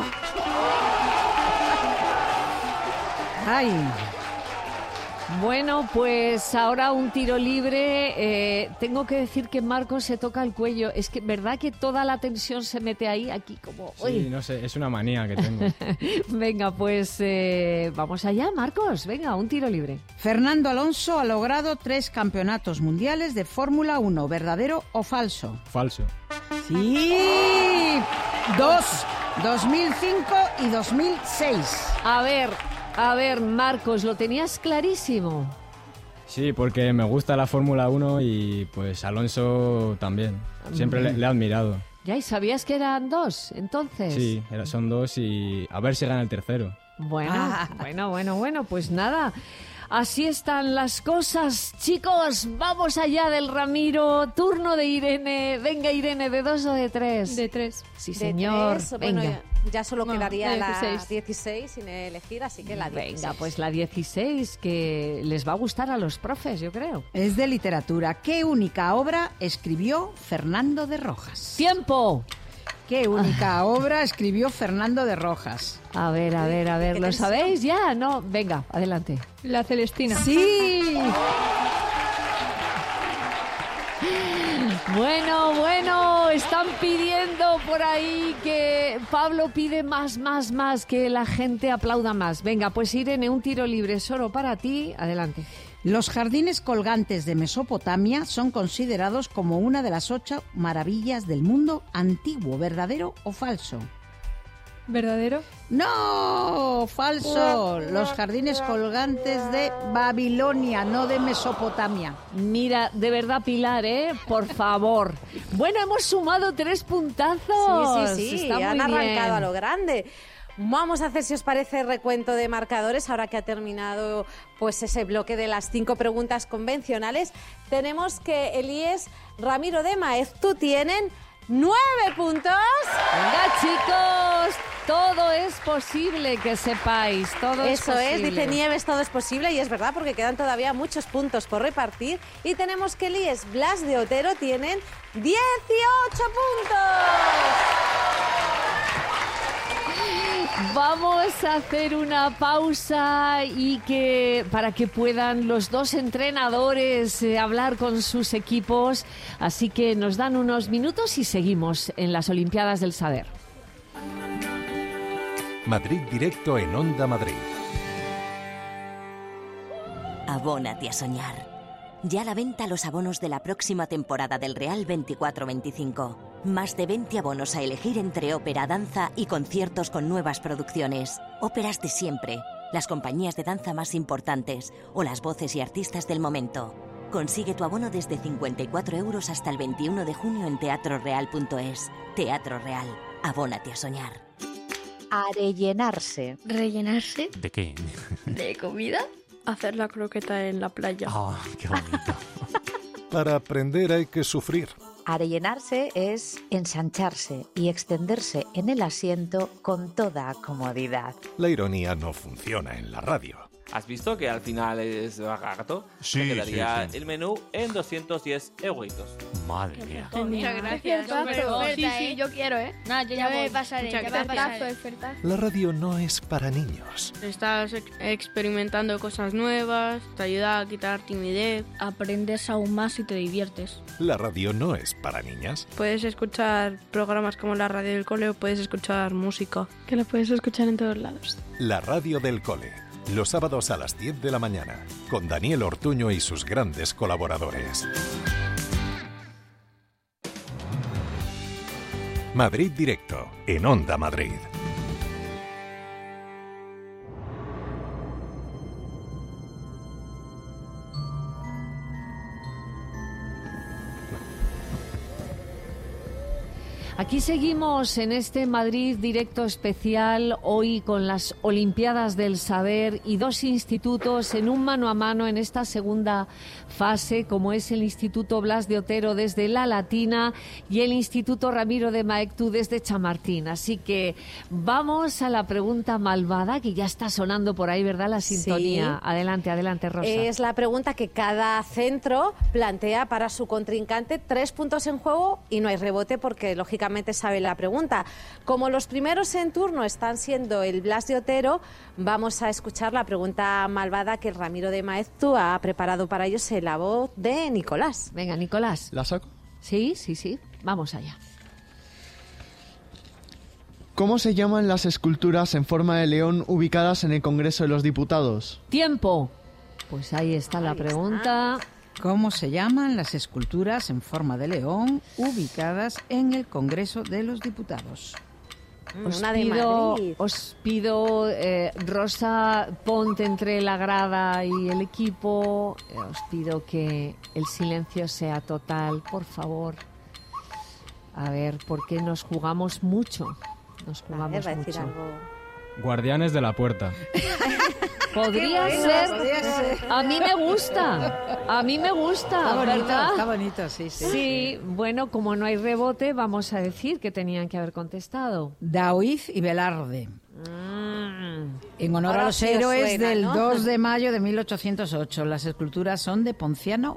¡Ay! Bueno, pues ahora un tiro libre. Tengo que decir que Marcos se toca el cuello. Es que, ¿verdad que toda la tensión se mete ahí, aquí como... Sí, no sé, es una manía que tengo. Venga, pues vamos allá, Marcos. Venga, un tiro libre. Fernando Alonso ha logrado 3 campeonatos mundiales de Fórmula 1. ¿Verdadero o falso? Falso. ¡Sí! 2, 2005 y 2006. A ver, Marcos, lo tenías clarísimo. Sí, porque me gusta la Fórmula 1 y pues Alonso también. Siempre le he admirado. Ya, ¿y sabías que eran 2, entonces? Sí, son 2 y a ver si gana el tercero. Bueno, pues nada. Así están las cosas, chicos. Vamos allá del Ramiro. Turno de Irene. Venga, Irene, ¿de 2 o de 3? De 3. Sí, señor. De 3, venga. bueno, ya solo quedaría la la 16 sin elegir, así que la 16. Venga, pues la 16, que les va a gustar a los profes, yo creo. Es de literatura. ¿Qué única obra escribió Fernando de Rojas? ¡Tiempo! ¿Qué única obra escribió Fernando de Rojas? A ver, ¿lo sabéis ya? No, venga, adelante. La Celestina. ¡Sí! Bueno, están pidiendo por ahí que Pablo pide más, que la gente aplauda más. Venga, pues Irene, un tiro libre solo para ti, adelante. Los jardines colgantes de Mesopotamia son considerados como una de las 8 maravillas del mundo antiguo. ¿Verdadero o falso? ¿Verdadero? ¡No! ¡Falso! Los jardines colgantes de Babilonia, no de Mesopotamia. Mira, de verdad, Pilar, por favor. Bueno, hemos sumado 3 puntazos. Sí, está muy han bien. arrancado a lo grande. Vamos a hacer, si os parece, recuento de marcadores. Ahora que ha terminado pues ese bloque de las 5 preguntas convencionales, tenemos que Elías, Ramiro de Maeztu tienen 9 puntos. Venga, chicos, todo es posible, que sepáis, todo es posible. Eso es, dice Nieves, todo es posible, y es verdad, porque quedan todavía muchos puntos por repartir. Y tenemos que Elías Blas de Otero tienen 18 puntos. Vamos a hacer una pausa para que puedan los dos entrenadores hablar con sus equipos. Así que nos dan unos minutos y seguimos en las Olimpiadas del Saber. Madrid Directo en Onda Madrid. Abónate a soñar. Ya a la venta los abonos de la próxima temporada del Real 24-25. Más de 20 abonos a elegir entre ópera, danza y conciertos con nuevas producciones. Óperas de siempre, las compañías de danza más importantes o las voces y artistas del momento. Consigue tu abono desde 54 € hasta el 21 de junio en teatroreal.es. Teatro Real. Abónate a soñar. Arellenarse. ¿Rellenarse? ¿De qué? ¿De comida? Hacer la croqueta en la playa. ¡Ah, qué bonito! Para aprender hay que sufrir. Arellenarse es ensancharse y extenderse en el asiento con toda comodidad. La ironía no funciona en la radio. ¿Has visto que al final es barato? Sí, Me quedaría sí. el menú en 210 euritos. Madre mía. Muchas gracias. Sí, yo quiero, ¿eh? Nada, yo ya me pasaré. La radio no es para niños. Estás experimentando cosas nuevas, te ayuda a quitar timidez. Aprendes aún más y te diviertes. La radio no es para niñas. Puedes escuchar programas como la radio del cole o puedes escuchar música. Que la puedes escuchar en todos lados. La radio del cole. Los sábados a las 10 de la mañana, con Daniel Ortuño y sus grandes colaboradores. Madrid Directo, en Onda Madrid. Aquí seguimos en este Madrid Directo especial, hoy con las Olimpiadas del Saber y dos institutos en un mano a mano en esta segunda fase, como es el Instituto Blas de Otero desde La Latina y el Instituto Ramiro de Maeztu desde Chamartín. Así que vamos a la pregunta malvada, que ya está sonando por ahí, ¿verdad? La sintonía. Sí. Adelante, adelante, Rosa. Es la pregunta que cada centro plantea para su contrincante. 3 puntos en juego y no hay rebote porque, lógicamente, sabe la pregunta. Como los primeros en turno están siendo el Blas de Otero, vamos a escuchar la pregunta malvada que el Ramiro de Maeztu ha preparado para ellos en la voz de Nicolás. Venga, Nicolás. ¿La saco? Sí, sí, sí. Vamos allá. ¿Cómo se llaman las esculturas en forma de león ubicadas en el Congreso de los Diputados? ¡Tiempo! Pues ahí está la pregunta. ¿Cómo se llaman las esculturas en forma de león ubicadas en el Congreso de los Diputados? Os pido, Rosa, ponte entre la grada y el equipo. Os pido que el silencio sea total, por favor. A ver, porque nos jugamos mucho. Nos jugamos mucho. Guardianes de la Puerta. Podría ser. A mí me gusta. A mí me gusta, está bonito, ¿verdad? Está bonito, sí, sí. Sí, bueno, como no hay rebote, vamos a decir que tenían que haber contestado. Daoiz y Velarde. En honor a los héroes del 2 de mayo de 1808. Las esculturas son de Ponzano.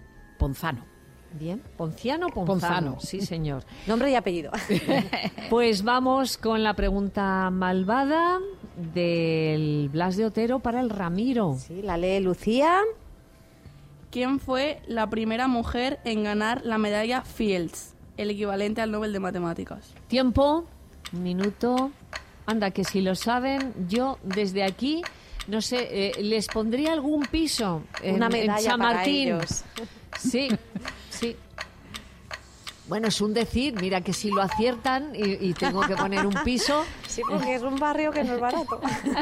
Bien, Ponzano. Sí, señor. Nombre y apellido. Pues vamos con la pregunta malvada del Blas de Otero para el Ramiro. Sí, la lee Lucía. ¿Quién fue la primera mujer en ganar la medalla Fields, el equivalente al Nobel de Matemáticas? Tiempo, un minuto. Anda, que si lo saben, yo desde aquí, no sé, les pondría algún piso una medalla en Chamartín. Para ellos. Sí, sí. Bueno, es un decir, mira que si lo aciertan y tengo que poner un piso. Sí, porque es un barrio que no es barato.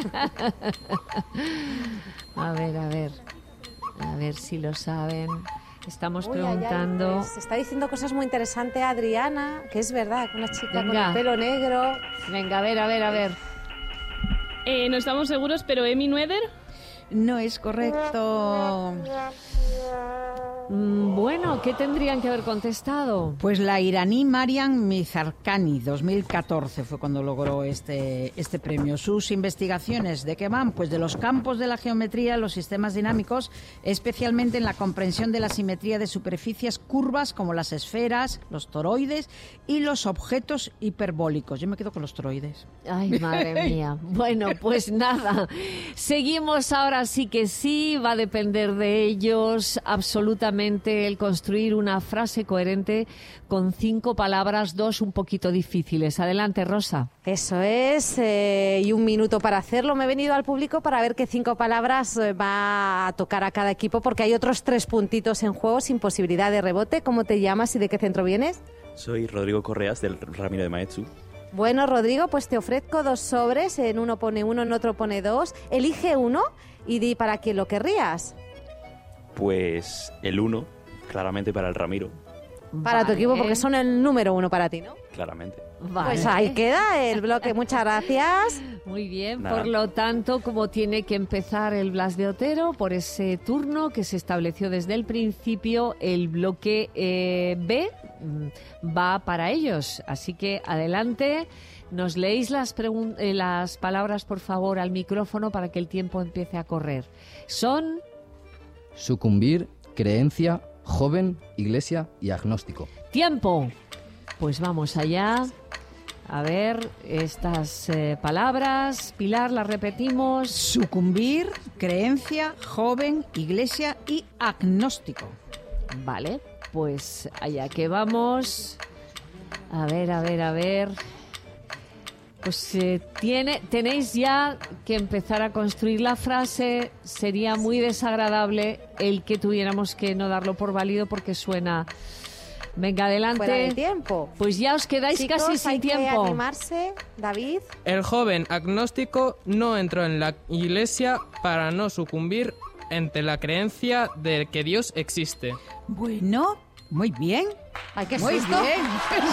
A ver si lo saben. Estamos preguntando. Se está diciendo cosas muy interesantes Adriana, que es verdad, una chica con el pelo negro. Venga, a ver. No estamos seguros, pero Emi Nueder. No es correcto. Bueno, ¿qué tendrían que haber contestado? Pues la iraní Mariam Mizarkani, 2014 fue cuando logró este premio. Sus investigaciones, ¿de qué van? Pues de los campos de la geometría, los sistemas dinámicos, especialmente en la comprensión de la simetría de superficies curvas como las esferas, los toroides y los objetos hiperbólicos. Yo me quedo con los toroides. Ay, madre mía. Bueno, pues nada. Seguimos ahora sí que sí. Va a depender de ellos absolutamente el construir una frase coherente con 5 palabras, 2 un poquito difíciles. Adelante, Rosa. Eso es, y 1 minuto para hacerlo. Me he venido al público para ver qué 5 palabras va a tocar a cada equipo, porque hay otros 3 puntitos en juego sin posibilidad de rebote. ¿Cómo te llamas y de qué centro vienes? Soy Rodrigo Correas, del Ramiro de Maeztu. Bueno, Rodrigo, pues te ofrezco 2 sobres. En uno pone 1, en otro pone 2. Elige uno y di para quién lo querrías. Pues el 1, claramente para el Ramiro. Para tu equipo, porque son el número 1 para ti, ¿no? Claramente. Vale. Pues ahí queda el bloque. Muchas gracias. Muy bien, Nada. por lo tanto, como tiene que empezar el Blas de Otero, por ese turno que se estableció desde el principio, el bloque B va para ellos. Así que adelante, nos leéis las palabras, por favor, al micrófono para que el tiempo empiece a correr. Son... Sucumbir, creencia, joven, iglesia y agnóstico. ¡Tiempo! Pues vamos allá. A ver, estas palabras, Pilar, las repetimos. Sucumbir, creencia, joven, iglesia y agnóstico. Vale, pues allá que vamos. A ver. Pues tenéis ya que empezar a construir la frase. Sería muy desagradable el que tuviéramos que no darlo por válido porque suena... Venga, adelante. Fuera de tiempo. Pues ya os quedáis Chicos, casi sin hay tiempo. que animarse. David. El joven agnóstico no entró en la iglesia para no sucumbir ante la creencia de que Dios existe. Bueno, muy bien. Ay, qué Muy susto. bien.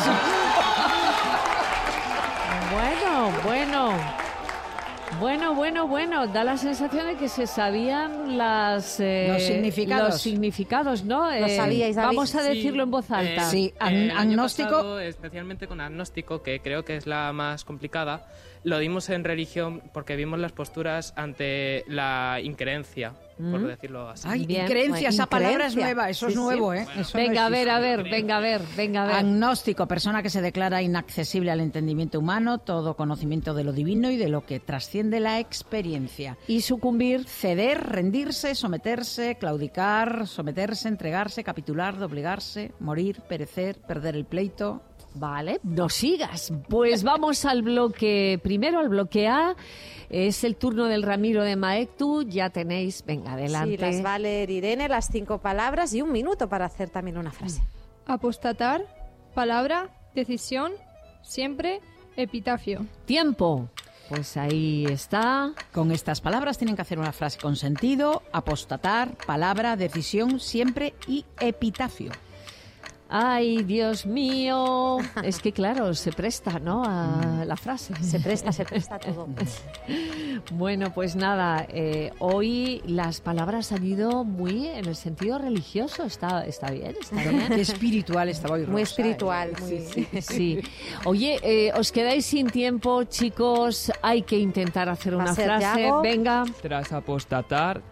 Bueno. Da la sensación de que se sabían los significados, ¿no? Lo sabíais, David. Vamos a decirlo en voz alta. Sí, agnóstico. El año pasado, especialmente con agnóstico, que creo que es la más complicada, lo dimos en religión porque vimos las posturas ante la increencia, por decirlo así. Ay, Bien. increencia, esa palabra es nueva, eso es nuevo, ¿eh? Bueno. Eso Venga, no a ver. existe. Agnóstico, persona que se declara inaccesible al entendimiento humano, todo conocimiento de lo divino y de lo que trasciende la experiencia. Y sucumbir. Ceder, rendirse, someterse, claudicar, someterse, entregarse, capitular, doblegarse, morir, perecer, perder el pleito. Vale, no sigas. Pues vamos al bloque A. Es el turno del Ramiro de Maeztu. Ya tenéis, venga, adelante. Sí, las va a leer Irene, las 5 palabras y 1 minuto para hacer también una frase. Apostatar, palabra, decisión, siempre, epitafio. Tiempo. Pues ahí está. Con estas palabras tienen que hacer una frase con sentido: apostatar, palabra, decisión, siempre y epitafio. Ay, Dios mío. Es que claro, se presta, ¿no? A la frase. Se presta todo. Bueno, pues nada, hoy las palabras han ido muy en el sentido religioso. Está bien. Qué espiritual estaba hoy, Rosa. Muy espiritual. Sí. Oye, os quedáis sin tiempo, chicos. Hay que intentar hacer una frase. Yago. Venga. Tras apostatar,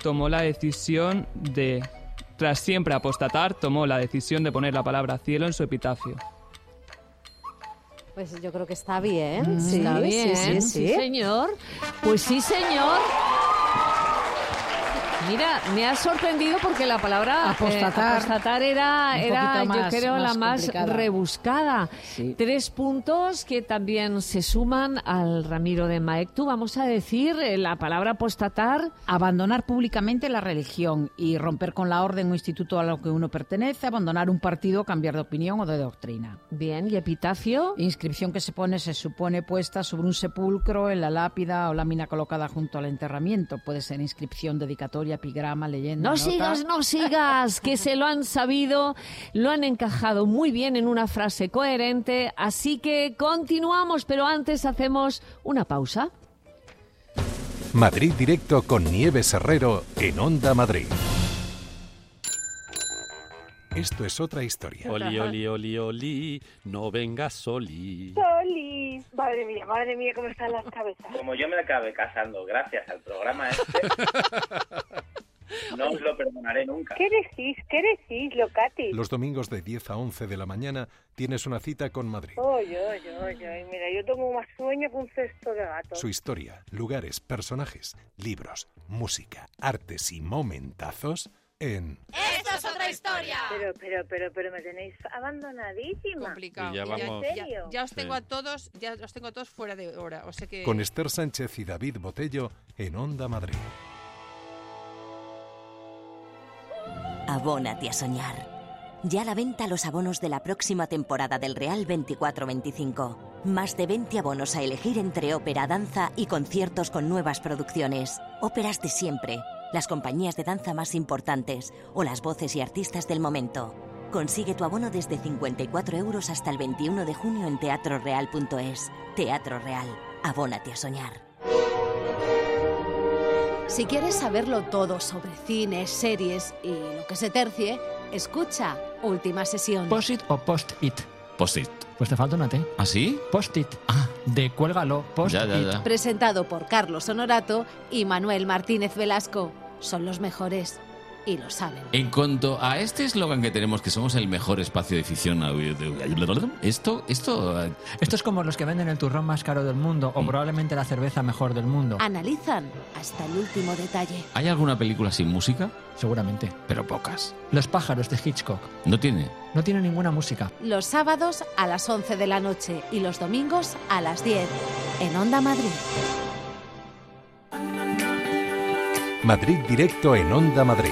Tras siempre apostatar, tomó la decisión de poner la palabra cielo en su epitafio. Pues yo creo que está bien. Está bien. Sí, señor. Pues sí, señor. Mira, me ha sorprendido porque la palabra apostatar era yo creo, la más rebuscada. Sí. 3 puntos que también se suman al Ramiro de Maeztu. Vamos a decir la palabra apostatar. Abandonar públicamente la religión y romper con la orden o instituto a lo que uno pertenece, abandonar un partido, cambiar de opinión o de doctrina. Bien, ¿y epitafio? Inscripción que se supone puesta sobre un sepulcro, en la lápida o lámina colocada junto al enterramiento. Puede ser inscripción, dedicatoria, epigrama, leyenda, No nota. sigas, que se lo han sabido, lo han encajado muy bien en una frase coherente, así que continuamos, pero antes hacemos una pausa. Madrid Directo con Nieves Herrero en Onda Madrid. Esto es otra historia. Oli, oli, oli, oli, no vengas soli. Soli. Madre mía, cómo están las cabezas. Como yo me acabé casando gracias al programa este, no os lo perdonaré nunca. ¿Qué decís, Locati? Los domingos de 10 a 11 de la mañana tienes una cita con Madrid. Oye, mira, yo tengo más sueño que un cesto de gato. Su historia, lugares, personajes, libros, música, artes y momentazos en... ¡Esto es otra historia! Pero me tenéis abandonadísima. Complicado. Y ya vamos. ¿En serio? Ya os tengo a todos, fuera de hora, o sea que... Con Esther Sánchez y David Botello en Onda Madrid. Abónate a soñar. Ya a la venta los abonos de la próxima temporada del Real 24-25. Más de 20 abonos a elegir entre ópera, danza y conciertos con nuevas producciones. Óperas de siempre, las compañías de danza más importantes o las voces y artistas del momento. Consigue tu abono desde 54 € hasta el 21 de junio en teatroreal.es. Teatro Real. Abónate a soñar. Si quieres saberlo todo sobre cine, series y lo que se tercie, escucha Última Sesión. ¿Post-it o post-it? Post-it. Pues te falta una T. ¿Ah, sí? Post-it. De cuélgalo, post-it. Ya. Presentado por Carlos Honorato y Manuel Martínez Velasco. Son los mejores y lo saben. En cuanto a este eslogan que tenemos, que somos el mejor espacio de ficción audiovisual, esto es como los que venden el turrón más caro del mundo o probablemente la cerveza mejor del mundo. Analizan hasta el último detalle. ¿Hay alguna película sin música? Seguramente. Pero pocas. Los pájaros de Hitchcock. ¿No tiene? No tiene ninguna música. Los sábados a las 11 de la noche y los domingos a las 10 en Onda Madrid. Madrid Directo en Onda Madrid.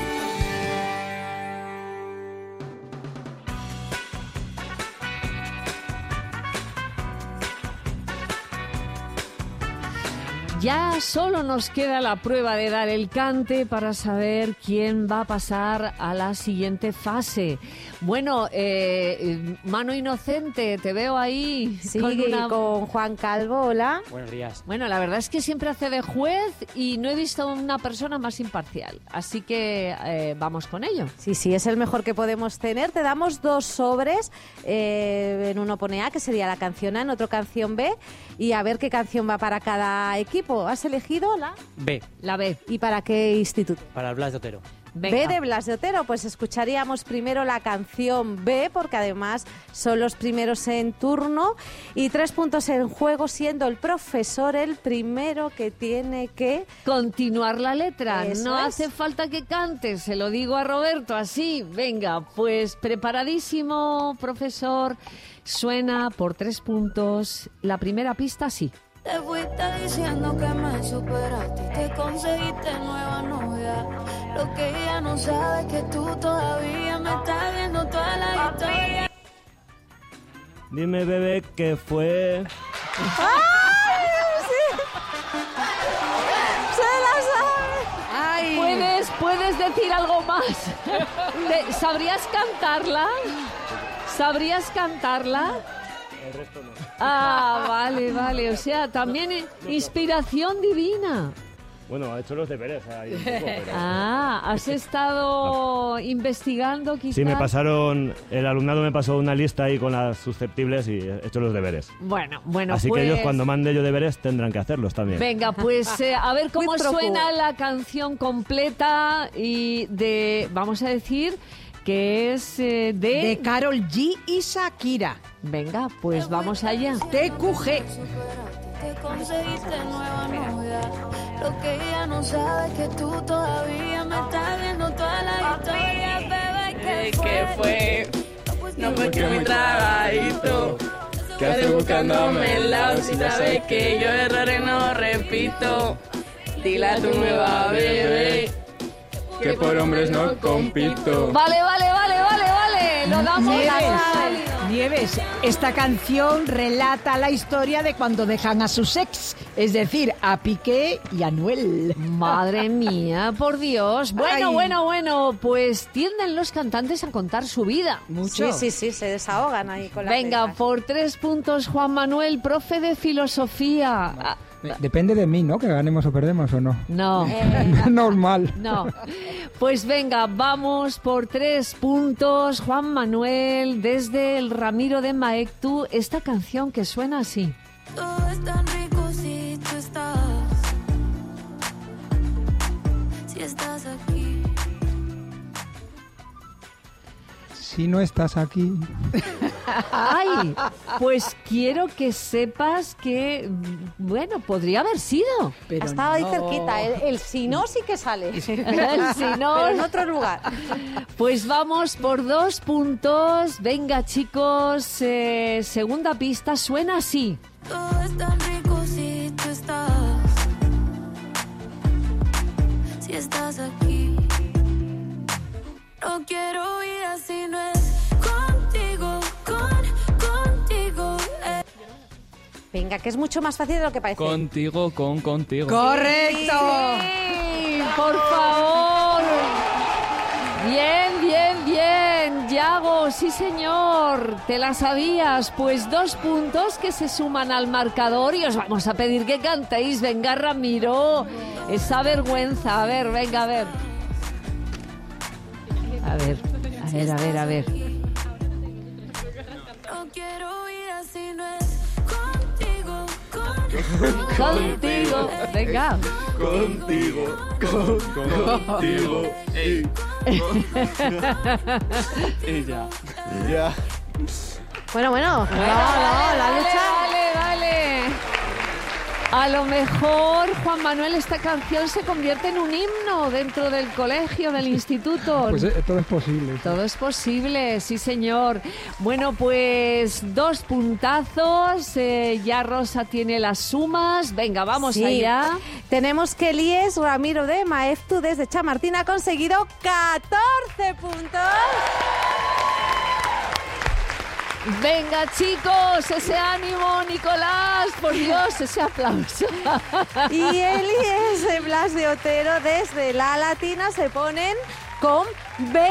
Ya solo nos queda la prueba de dar el cante para saber quién va a pasar a la siguiente fase. Bueno, Mano Inocente, te veo ahí. Sí, con Juan Calvo, hola. Buenos días. Bueno, la verdad es que siempre hace de juez y no he visto una persona más imparcial. Así que vamos con ello. Sí, es el mejor que podemos tener. Te damos 2 sobres. En uno pone A, que sería la canción A, en otro canción B. Y a ver qué canción va para cada equipo. ¿Has elegido la? B. La B. ¿Y para qué instituto? Para el Blas de Otero. Venga. B de Blas de Otero, pues escucharíamos primero la canción B, porque además son los primeros en turno, y 3 puntos en juego, siendo el profesor el primero que tiene que continuar la letra. Eso no es. hace falta que cantes, se lo digo a Roberto así. Venga, pues preparadísimo, profesor. Suena por 3 puntos. La primera pista, sí. Te fuiste diciendo que me superaste y te conseguiste nueva novia. Lo que ella no sabe es que tú todavía me estás viendo toda la historia. Dime, bebé, ¿qué fue? ¡Ay, sí! ¡Se la sabe! ¡Ay! ¿Puedes decir algo más? ¿Sabrías cantarla? ¿Sabrías cantarla? El resto no. Ah, vale. O sea, también inspiración divina. Bueno, ha hecho los deberes ahí un poco, pero... ¿Has estado investigando quizás? Sí, el alumnado me pasó una lista ahí con las susceptibles y he hecho los deberes. Bueno, Así pues... que ellos cuando mande yo deberes tendrán que hacerlos también. Venga, pues a ver cómo suena la canción completa y vamos a decir... que es de Karol G y Shakira. Venga, pues vamos allá. TQG. Te conseguiste nueva novia. Lo que ella no sabe es que tú todavía me estás viendo toda la historia, bebé. ¿Qué fue? No fue que mi trabajito. Que hace buscándome el lado si sabes que yo errores no repito. Dile a tu nueva bebé que por hombres no compito. Vale. Lo damos. Nieves, esta canción relata la historia de cuando dejan a sus ex. Es decir, a Piqué y a Noel. Madre mía, por Dios. Bueno, pues tienden los cantantes a contar su vida. Mucho. Sí, se desahogan ahí con la Venga, por 3 puntos, Juan Manuel, profe de filosofía. Depende de mí, ¿no? Que ganemos o perdemos o no. No. Normal. No. Pues venga, vamos por 3 puntos. Juan Manuel, desde el Ramiro de Maeztu, esta canción que suena así. Todo es tan rico si tú estás. Si estás aquí. Si no estás aquí. Ay, pues quiero que sepas que, bueno, podría haber sido. Pero estaba ahí cerquita. El si no sí que sale. El si no. Pero en otro lugar. Pues vamos por 2 puntos. Venga, chicos, segunda pista suena así. Todo es tan rico si tú estás. Si estás aquí. No quiero vida si no es contigo, contigo. Venga, que es mucho más fácil de lo que parece. Contigo. ¡Correcto! Sí, por favor. Bien. Yago, sí señor. ¿Te la sabías? Pues 2 puntos que se suman al marcador y os vamos a pedir que cantéis. Venga, Ramiro. Esa vergüenza. A ver, venga, a ver. A ver. No quiero vida si no es Contigo. Venga. Contigo. Ya. Bueno. La lucha. Vale. A lo mejor, Juan Manuel, esta canción se convierte en un himno dentro del colegio, del instituto. Pues todo es posible. Todo es posible, sí señor. Bueno, pues 2 puntazos. Ya Rosa tiene las sumas. Venga, vamos allá. Tenemos que Elías Ramiro de Maeztu desde Chamartín ha conseguido 14 puntos. Venga, chicos, ese ánimo, Nicolás, por Dios, ese aplauso. Y Elías de Blas de Otero desde La Latina se ponen con 24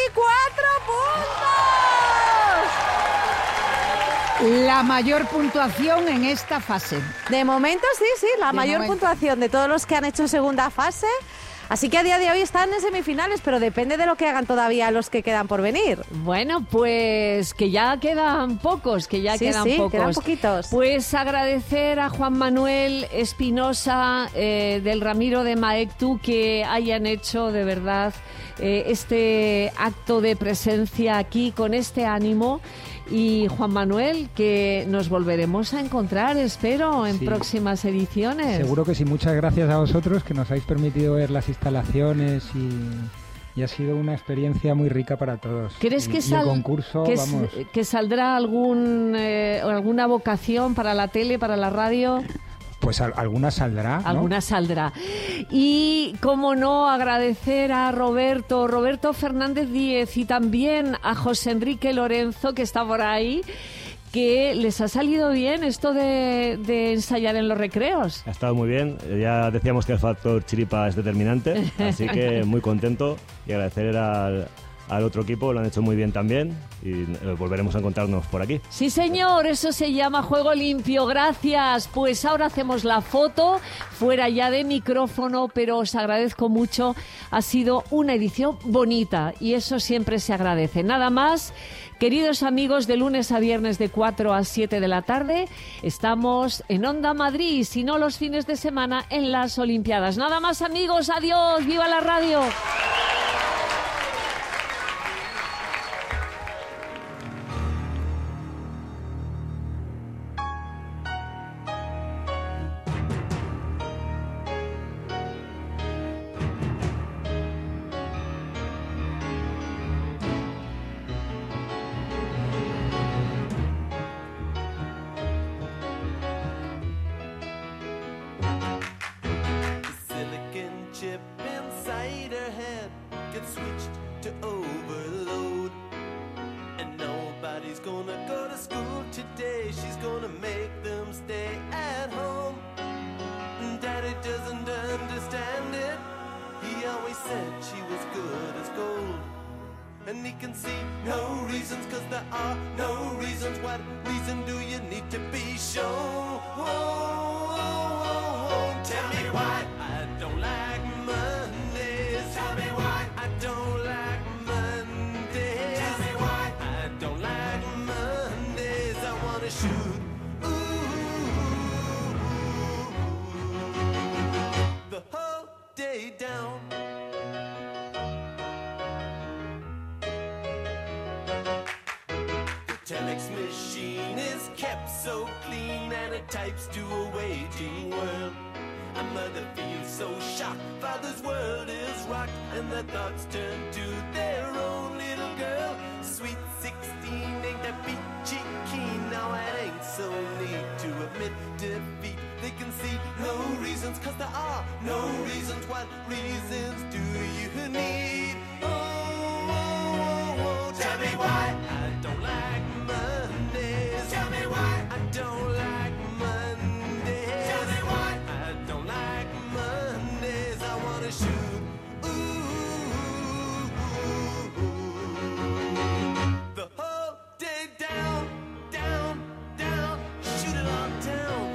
puntos. La mayor puntuación en esta fase. De momento, sí, la mayor puntuación de todos los que han hecho segunda fase. Así que a día de hoy están en semifinales, pero depende de lo que hagan todavía los que quedan por venir. Bueno, pues que ya quedan pocos, quedan poquitos. Pues agradecer a Juan Manuel Espinosa del Ramiro de Maeztu que hayan hecho de verdad este acto de presencia aquí con este ánimo. Y Juan Manuel, que nos volveremos a encontrar, espero, en próximas ediciones. Seguro que sí. Muchas gracias a vosotros que nos habéis permitido ver las instalaciones y ha sido una experiencia muy rica para todos. ¿Crees que el concurso, que saldrá alguna vocación para la tele, para la radio? Pues alguna saldrá, ¿no? Alguna saldrá. Y, cómo no, agradecer a Roberto Fernández Díez y también a José Enrique Lorenzo, que está por ahí, que les ha salido bien esto de ensayar en los recreos. Ha estado muy bien. Ya decíamos que el factor chiripa es determinante, así que muy contento y agradecer al otro equipo, lo han hecho muy bien también y volveremos a encontrarnos por aquí. Sí, señor, eso se llama juego limpio, gracias. Pues ahora hacemos la foto, fuera ya de micrófono, pero os agradezco mucho. Ha sido una edición bonita y eso siempre se agradece. Nada más, queridos amigos, de lunes a viernes de 4 a 7 de la tarde, estamos en Onda Madrid, si no los fines de semana en las Olimpiadas. Nada más, amigos, adiós, ¡viva la radio! Chip inside her head doesn't understand it. He always said she was good as gold. And he can see no reasons, cause there are no reasons. What reason do you need to be shown? Tell me why I don't like Mondays. Tell me why I don't like Mondays. Tell me why I don't like Mondays. I wanna shoot the whole day down. Telex machine is kept so clean and it types to a waiting world. A mother feels so shocked, father's world is rocked, and their thoughts turn to their own little girl. Sweet 16 ain't that peachy keen, now it ain't so neat to admit defeat. They can see no reasons, cause there are no reasons. What reasons do you need? Tell me why I don't like Mondays. Tell me why I don't like Mondays. Tell me why I don't like Mondays. I wanna shoot the whole day down, down, down. Shoot it all down.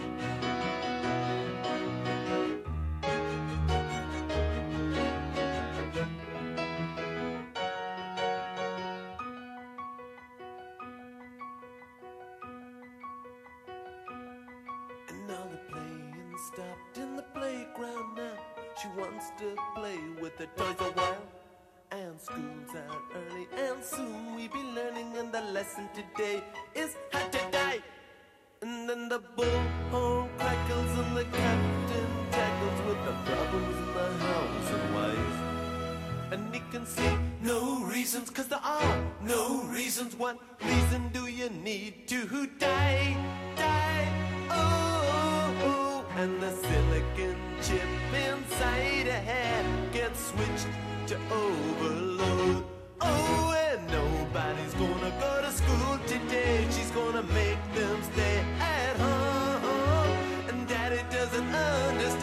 Now the playing stopped in the playground now. She wants to play with the toys a while. And school's out early and soon we be learning. And the lesson today is how to die. And then the bullhorn crackles and the captain tackles with the problems in the house and wife. And he can see no reasons, cause there are no reasons. What reason do you need to die? Die, oh, and the silicon chip inside a head gets switched to overload. Oh, and nobody's gonna go to school today. She's gonna make them stay at home. And daddy doesn't understand.